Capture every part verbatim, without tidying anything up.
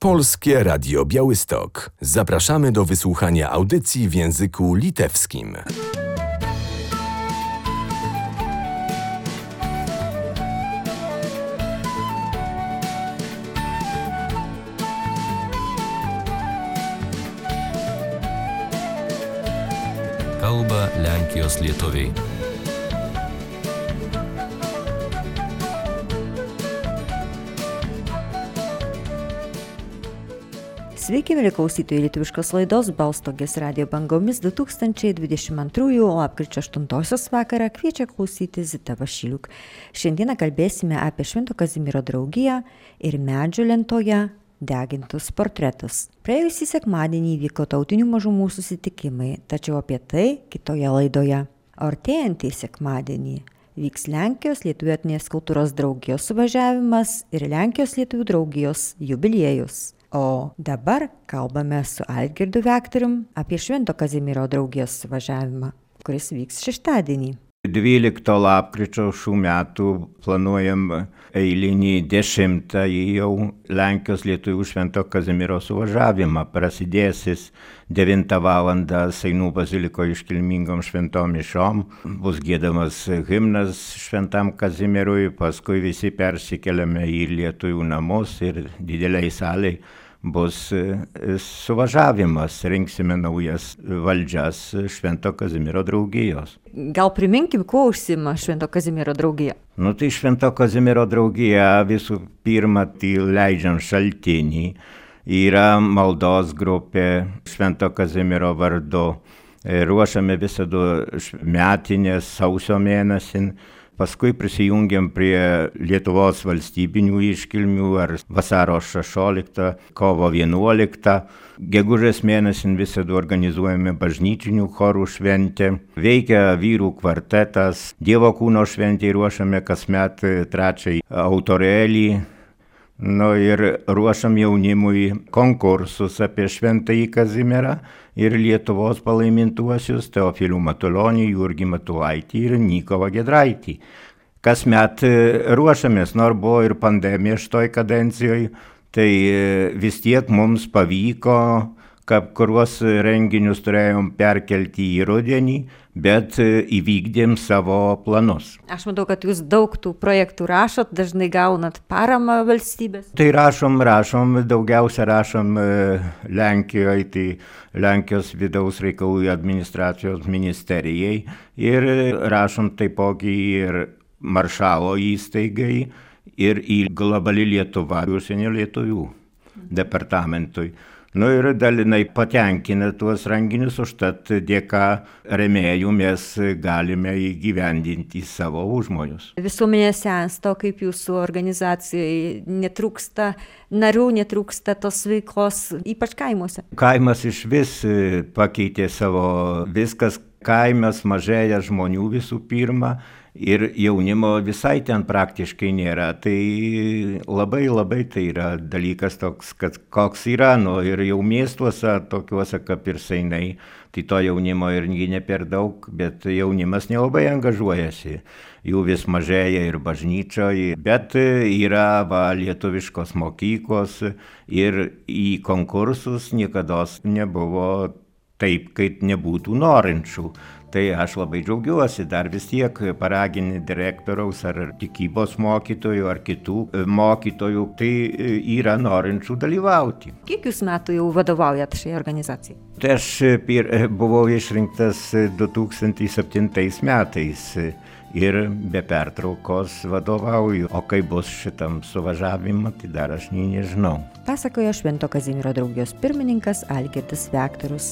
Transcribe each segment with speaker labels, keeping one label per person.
Speaker 1: Polskie Radio Białystok. Zapraszamy do wysłuchania audycji w języku litewskim.
Speaker 2: Kalba Lenkijos lietuviai.
Speaker 3: Sveiki, mėly klausytojai, lietuviškos laidos Balstogės radijo bangomis du tūkstančiai dvidešimt antrųjų lapkričio aštuntosios vakarą kviečia klausyti Zita Vašiliuk. Šiandieną kalbėsime apie Švento Kazimiero draugiją ir medžio lentoje degintus portretus. Praėjusį sekmadienį vyko tautinių mažumų susitikimai, tačiau apie tai kitoje laidoje. Artėjantį sekmadienį vyks Lenkijos lietuvių etninės kultūros draugijos suvažiavimas ir Lenkijos lietuvių draugijos jubiliejus. O dabar kalbame su Algirdu Vektorium apie Švento Kazimiero draugijos suvažiavimą, kuris vyks šeštadienį.
Speaker 4: dvylikto lapkričio šių metų planuojam eilinį dešimtąjį jau Lenkijos lietuvių Švento Kazimiero suvažiavimą. Prasidės jis devintą valandą Seinų bazilikoje iškilmingom šventom mišiom. Bus giedamas himnas Šventam Kazimierui, paskui visi persikeliame į lietuvių namus ir dideliai salei bus suvažiavimas, rinksime naujas valdžias Švento Kazimiero draugijos.
Speaker 3: Gal priminkim, kuo užsiima Švento Kazimiero draugija?
Speaker 4: Nu tai Švento Kazimiero draugija visų pirma, tai leidžiam šaltinį, yra maldos grupė Švento Kazimiero vardu, ruošiame visada metinės sausio mėnesį. Paskui prisijungiam prie Lietuvos valstybinių iškilmių ar vasaro šešioliktą, kovo vienuoliktą. Gegužės mėnesį visada organizuojame bažnytinių chorų šventę. Veikia vyrų kvartetas. Dievo kūno šventėj ruošiame kasmet trečiąjį autorėlį. Nu ir ruošiam jaunimui konkursus apie Šventąjį Kazimierą ir Lietuvos palaimintuosius Teofilių Matulionį, Jurgį Matulaitį ir Mykolą Giedraitį. Kasmet ruošiamės, nors buvo ir pandemija šitoj kadencijoje, tai vis tiek mums pavyko, kad kuriuos renginius turėjom perkelti į rudenį, bet įvykdėm savo planus.
Speaker 3: Aš matau, kad jūs daug tų projektų rašot, dažnai gaunat paramą valstybės.
Speaker 4: Tai rašom, rašom, daugiausia rašom Lenkijoje, tai Lenkijos vidaus reikalų administracijos ministerijai ir rašom taipogi ir maršalo įstaigai ir į Globali Lietuva, užsienio lietuvių departamentui. Nu ir dalinai patenkina tuos renginius, užtat dėka rėmėjų mes galime įgyvendinti savo užmojus.
Speaker 3: Visuomenė sensta, kaip jūsų organizacijai netrūksta narių, netrūksta tos veiklos, ypač kaimuose.
Speaker 4: Kaimas iš vis pakeitė savo viskas, kaimas mažėja žmonių visų pirma. Ir jaunimo visai ten praktiškai nėra, tai labai labai tai yra dalykas toks, kad koks yra, nu ir jau miestuose, tokiuose kaip ir Seinai, tai to jaunimo ir ne per daug, bet jaunimas nelabai angažuojasi, jų vis mažėja ir bažnyčioje, bet yra va, lietuviškos mokyklos ir į konkursus niekada nebuvo taip, kaip nebūtų norinčių. Tai aš labai džiaugiuosi, dar vis tiek paragini direktoriaus ar tikybos mokytojų ar kitų mokytojų, tai yra norinčių dalyvauti.
Speaker 3: Kiek jūs metų jau vadovaujat šiai organizacijai?
Speaker 4: Tai aš pir, buvau išrinktas du tūkstančiai septintais metais ir be pertraukos vadovauju, o kai bus šitam suvažiavimą, tai dar aš nei nežinau.
Speaker 3: Pasakojo Švento Kazimiero draugijos pirmininkas Algirdas Vektorius.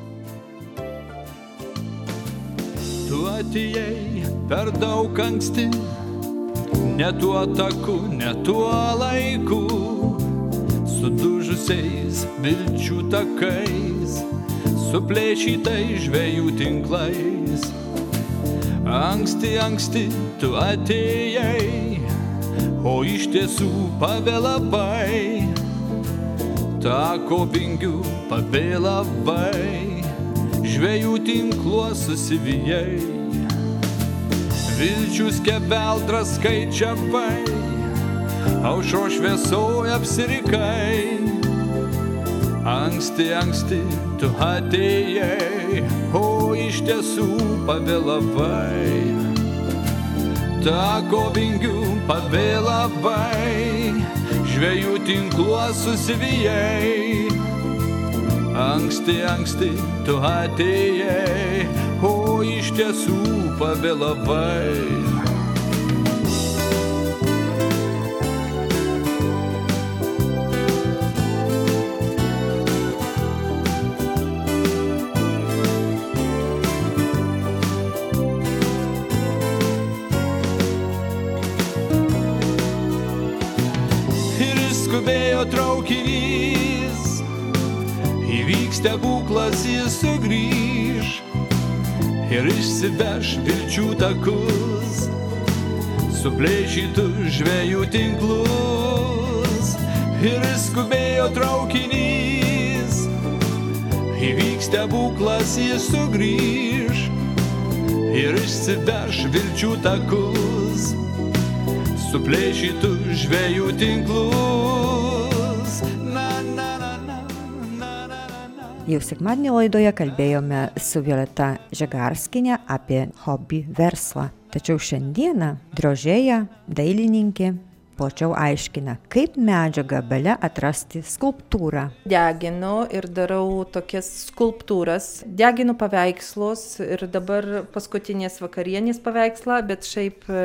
Speaker 5: Tu atėjai per daug anksti, ne tuo taku, ne tuo laiku, sudužusiais vilčių takais, suplėšytais žvejų tinklais. Anksti, anksti tu atėjai, o iš tiesų pavėlavai, tako vingių pavėlavai. Žvejų tinkluos susivijai, vilčių skeveldras skaičiavai, aušros šviesoj apsirikai, Anksti, anksti tu atėjai, o iš tiesų pavėlavai. Tako vingių pavėlavai, žvejų tinkluos susivijai. Anksti, anksti tu atėjai, o iš tiesų pavėlavai. Skubėjo traukinys, įvyks stebuklas, jis sugrįž ir išsiveš vilčių takus, suplėšytų žvejų tinklus. Ir skubėjo traukinys, įvyks stebuklas, jis sugrįž ir išsiveš vilčių takus, suplėšytų žvejų tinklus. Na, na, na, na, na, na, na.
Speaker 3: Jau sekmadienį laidoje kalbėjome su Violeta Žegarskienė apie hobį verslą. Tačiau šiandieną drožėja, dailininkė plačiau aiškina, kaip medžio gabale atrasti skulptūrą.
Speaker 6: Deginu ir darau tokias skulptūras. Deginu paveikslus ir dabar paskutinės vakarienės paveikslą, bet šiaip e,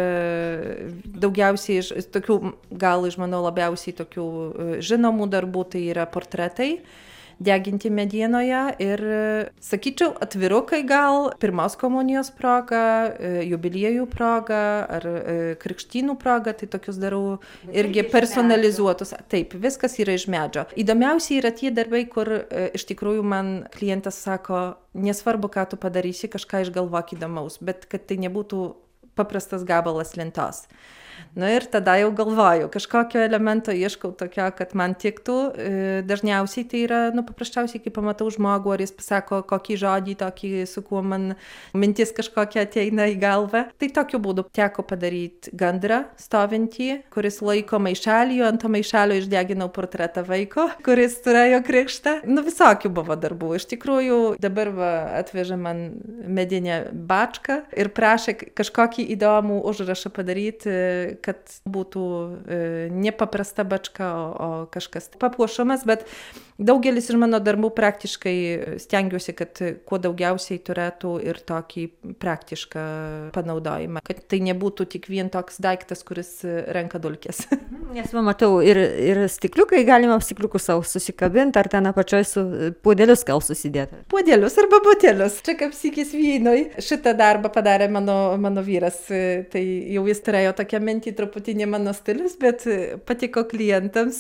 Speaker 6: daugiausiai iš tokių, gal iš mano labiausiai tokių e, žinomų darbų, tai yra portretai. Deginti medienoje ir, sakyčiau, atvirukai gal pirmos komunijos proga, jubiliejų proga ar krikštynų proga, tai tokius darau irgi personalizuotus. Taip, viskas yra iš medžio. Įdomiausiai yra tie darbai, kur iš tikrųjų man klientas sako, nesvarbu, ką tu padarysi, kažką išgalvok įdomaus, bet kad tai nebūtų paprastas gabalas lentos. Na ir tada jau galvoju, kažkokio elemento ieškau tokio, kad man tiktų. Dažniausiai tai yra, nu, paprasčiausiai, kai pamatau žmogų, ar jis pasako kokį žodį, tokį, su kuo man mintis kažkokia ateina į galvą. Tai tokiu būdu teko padaryti gandrą stovintį, kuris laiko maišelį, ant to maišelio išdeginau portretą vaiko, kuris turėjo krikštą. Nu, visokių buvo darbų. Iš tikrųjų, dabar va, atveža man medinę bačką ir prašė kažkokį įdomų užrašą padaryti, kad būtų e, nepaprasta bačka, o, o kažkas papuošamas, bet daugelis iš mano darbų praktiškai stengiuosi, kad kuo daugiausiai turėtų ir tokį praktišką panaudojimą, kad tai nebūtų tik vien toks daiktas, kuris renka dulkes.
Speaker 3: Nes man matau, ir, ir stikliukai, galima stikliukus savo susikabinti, ar ten apačioj su puodelius gal susidėti.
Speaker 6: Puodelius arba butelius. Čia kaip sykis vynoj. Šitą darbą padarė mano, mano vyras, tai jau jis turėjo tokią mintį, truputį ne mano stilius, bet patiko klientams,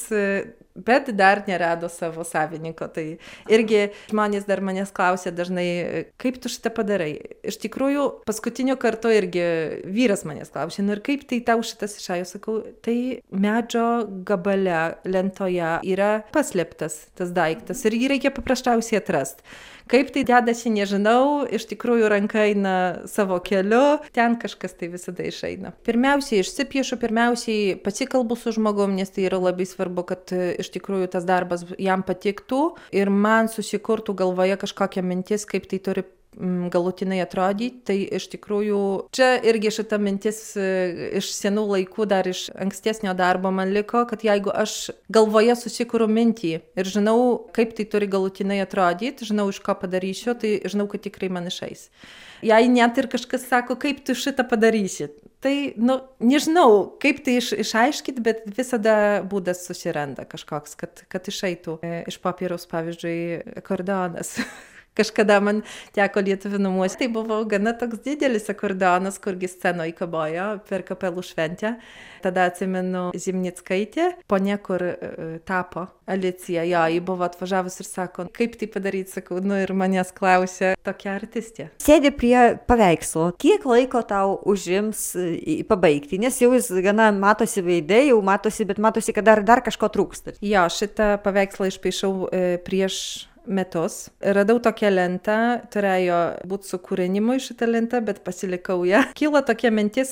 Speaker 6: bet dar nerado savo savininko. Tai irgi žmonės dar manęs klausė dažnai, kaip tu šitą padarai. Iš tikrųjų, paskutiniu kartu irgi vyras manęs klausė, nu ir kaip tai tau šitas išėjo, sakau, tai medžio gabale lentoje yra paslėptas tas daiktas ir jį reikia paprasčiausiai atrasti. Kaip tai dedasi, nežinau, iš tikrųjų ranka eina savo keliu, ten kažkas tai visada išeina. Pirmiausiai išsipiešu, pirmiausiai pasikalbu su žmogum, nes tai yra labai svarbu, kad iš tikrųjų tas darbas jam patiktų ir man susikurtų galvoje kažkokia mintis, kaip tai turi galutinai atrodyti. Tai iš tikrųjų čia irgi šita mintis iš senų laikų, dar iš ankstesnio darbo man liko, kad jeigu aš galvoje susikuriu mintį ir žinau, kaip tai turi galutinai atrodyti, žinau, iš ko padarysiu, tai žinau, kad tikrai man išeis. Jei net ir kažkas sako, kaip tu šitą padarysi, tai, nu, nežinau, kaip tai iš, išaiškit, bet visada būdas susiranda kažkoks, kad, kad išeitų iš popieriaus, pavyzdžiui, akordeonas. Kažkada man teko lietuvių namuose. Tai buvo gana toks didelis akordeonas, kurgi scenoje kabojo per kapelų šventę. Tada atsimenu Zimnickaitė, ponia, kur uh, tapo Alicija. Jo, ji buvo atvažiavus ir sako, kaip tai padaryti, sakau, nu ir manęs klausė tokia artistė.
Speaker 3: Sėdi prie paveikslo. Kiek laiko tau užims pabaigti? Nes jau jis gana matosi veidai, jau matosi, bet matosi, kad dar, dar kažko trūksta.
Speaker 6: Jo, šitą paveikslą išpaišau e, prieš metus. Radau tokią lentą, turėjo būti su kūrinimu šitą lentą, bet pasilikau ją. Kilo tokia mintis, kad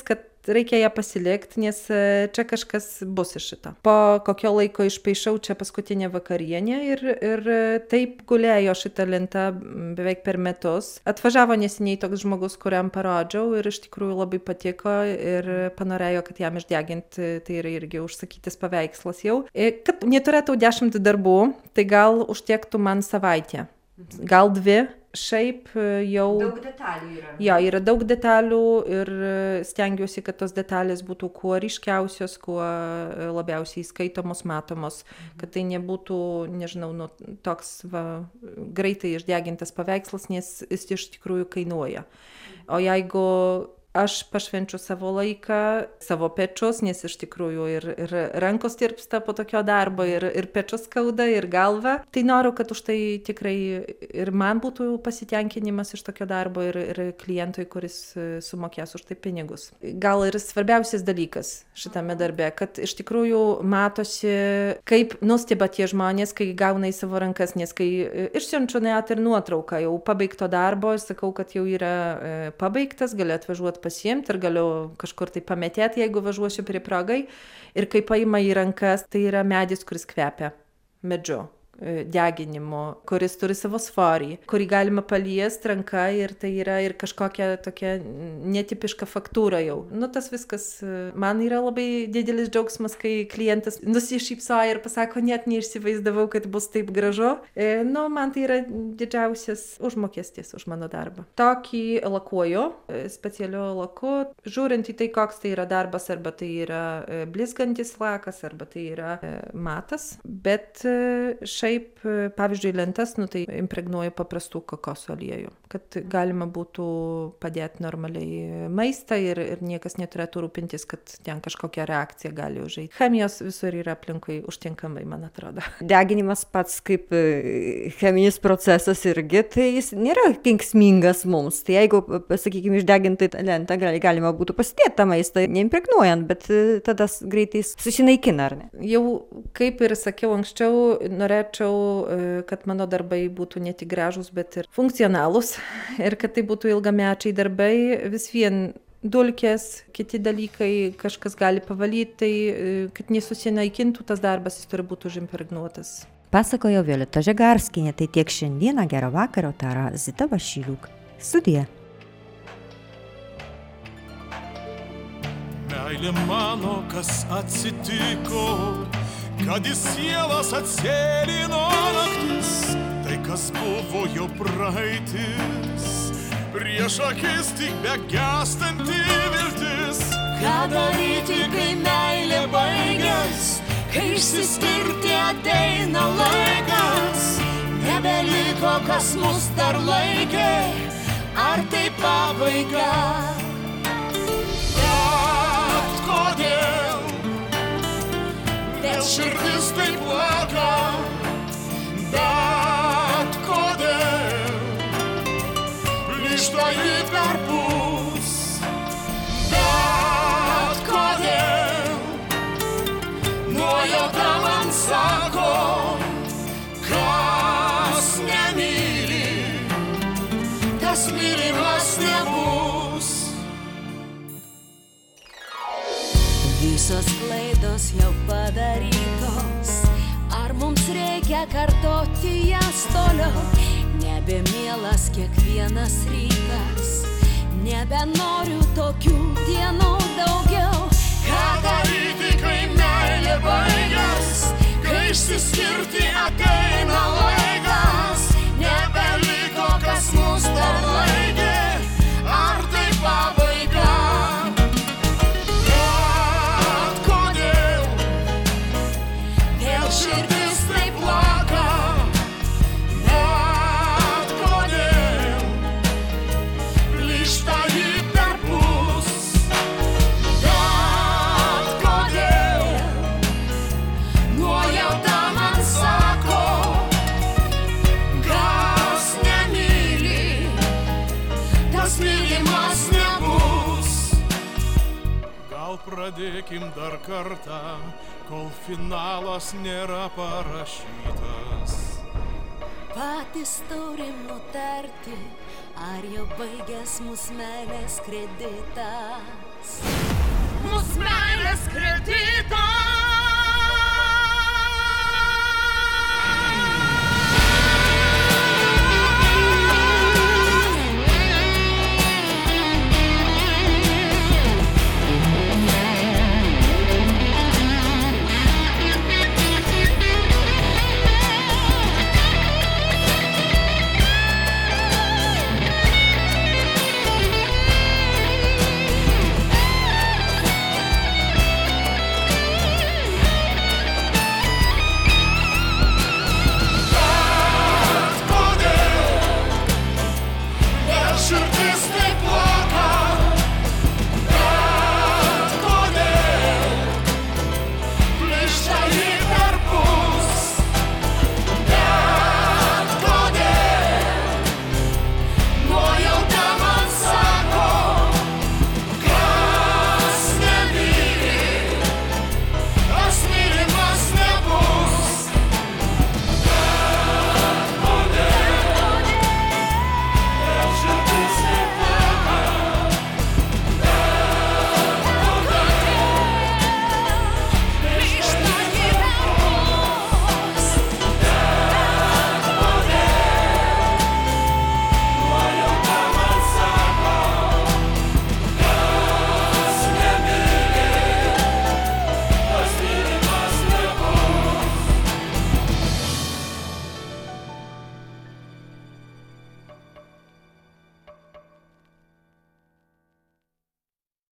Speaker 6: reikia ją pasilikti, nes čia kažkas bus iš šito. Po kokio laiko išpaišau čia paskutinę vakarienę ir, ir taip gulėjo šitą lentą beveik per metus. Atvažiavo neseniai toks žmogus, kuriam parodžiau ir iš tikrųjų labai patiko ir panorėjo, kad jam išdeginti, tai yra irgi užsakytis paveikslas jau. Kad neturėtų dešimt darbų, tai gal užtektų man savaitę. Gal dvi. Šiaip jau...
Speaker 3: Daug detalių yra.
Speaker 6: Jo, yra daug detalių ir stengiuosi, kad tos detalės būtų kuo ryškiausios, kuo labiausiai skaitomos, matomos, kad tai nebūtų, nežinau, nu, toks va, greitai išdegintas paveikslas, nes jis iš tikrųjų kainuoja. O jeigu aš pašvenčiu savo laiką, savo pečius, nes iš tikrųjų ir, ir rankos tirpsta po tokio darbo, ir, ir pečius skauda, ir galva. Tai noriu, kad už tai tikrai ir man būtų pasitenkinimas iš tokio darbo, ir, ir klientui, kuris sumokės už tai pinigus. Gal ir svarbiausias dalykas šitame darbe, kad iš tikrųjų matosi, kaip nusteba tie žmonės, kai gauna į savo rankas, nes kai išsiunčiu net ir nuotrauką jau pabaigto darbo, sakau, kad jau yra pabaigtas, galiu atvažiuoti pasiimti ir galiu kažkur tai pametėti, jeigu važiuosiu prie progai. Ir kai paima į rankas, tai yra medis, kuris kvepia medžiu, deginimu, kuris turi savo svorį, kurį galima paliesti ranką ir tai yra ir kažkokia tokia netipiška faktūra jau. Nu, tas viskas man yra labai didelis džiaugsmas, kai klientas nusišypsoja ir pasako, net neišsivaizdavau, kad bus taip gražu. E, nu, man tai yra didžiausias užmokestis už mano darbą. Tokį lakuoju, specialiu laku, žiūrint į tai, koks tai yra darbas, arba tai yra blizgantis lakas, arba tai yra matas, bet šiaip, pavyzdžiui, lentas, nu, tai impregnuoju paprastų kokosų aliejų, kad galima būtų padėti normaliai maistą ir, ir niekas neturėtų rūpintis, kad ten kažkokia reakcija gali užeiti. Chemijos visur yra aplinkui užtinkamai, man atrodo.
Speaker 3: Deginimas pats kaip cheminis procesas irgi, tai jis nėra kenksmingas mums. Tai jeigu, sakykime, išdegintai lentą galima būtų pasidėti tą maistą, neimpregnuojant, bet tada greitai susinaikina, ar ne?
Speaker 6: Jau, kaip ir sakiau anksčiau, norėčiau, kad mano darbai būtų ne tik gražūs, bet ir funkcionalūs ir kad tai būtų ilgamečiai darbai. Vis vien dulkės, kiti dalykai, kažkas gali pavalyti, tai kad nesusinaikintų tas darbas, jis turi būti užimpregnuotas.
Speaker 3: Pasakojo Violeta Žegarskienė, tai tiek šiandieną. Gero vakaro, tara Zita Vašyliuk. Sudie.
Speaker 7: Meilė mano, kas atsitiko, kad į sielas atsėlino naktis, tai kas buvo jo praeitis, prieš akis tik begęstanti viltis.
Speaker 8: Ką daryti, kai meilė baigias, kai išsiskirti ateina laikas, nebeliko kas mus dar laikė, ar tai pabaiga? Bet kodėl? Vėl širdis taip plaka, bet kodėl? Plyšta į perpus, bet kodėl? Nuojauta man sako, kas nemyli, tas mylimas nebus. Visos klaidos jau padarytos, ar mums reikia kartoti jas toliau? Nebemielas kiekvienas rytas, nebenoriu tokių dienų daugiau. Ką daryti, kai meilė baigias, kai išsiskirti ateina laikas, nebeliko kas mus dar laikė, ar tai pabaiga? Širdis taip plaka, bet kodėl? Plyšta į perpus, bet kodėl? Nuojauta man sako, kas nemyli, tas mylimas nebus.
Speaker 7: Gal pradėkim dar kartą, kol finalas nėra parašytas.
Speaker 8: Patys turim nutarti, ar jau baigęs mūsų meilės kreditas. meilės kreditas.